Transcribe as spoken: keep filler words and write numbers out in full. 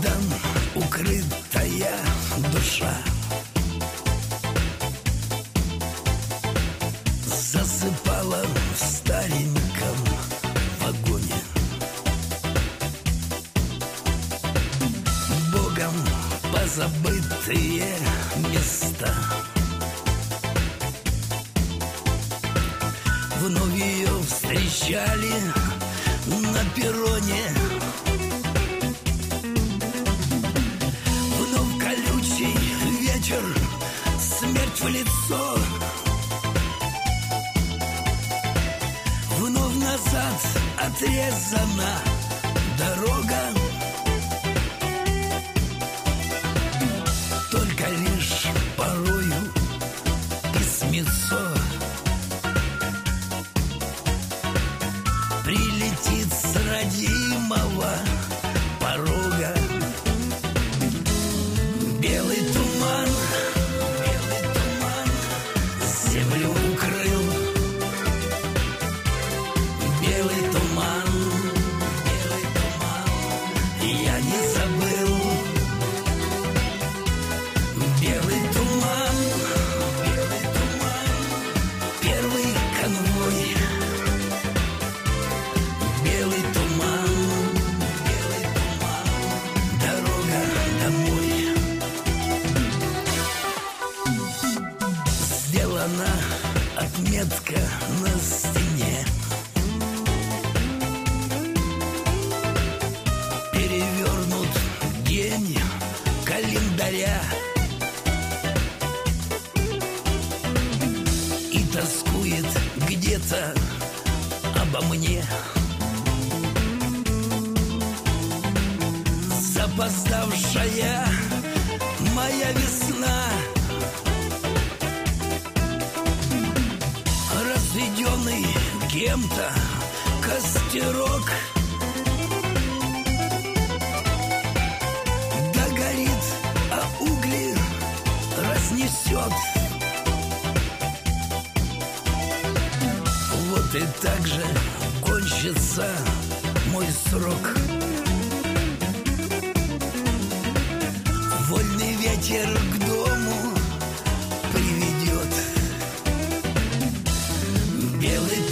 Богом укрытая душа засыпала в стареньком вагоне. Богом позабытые места вновь ее встречали на перроне. Вновь колючий вечер, смерть в лицо. Вновь назад отрезана дорога. Только лишь порою письмецо прилетит с родимого порога. Белый туман, белый туман землю укрыл. Белый туман, белый туман, я не забыл. Белый туман, белый туман, первый конвой. Белый туман, белый туман, дорога домой. Сделана отметка на стене. Перевернут день календаря. И тоскует где-то обо мне запоздавшая моя весна. Разведенный кем-то костерок догорит, а угли разнесет. Вот и так же кончится мой срок. Вольный ветер к дому приведет. Белый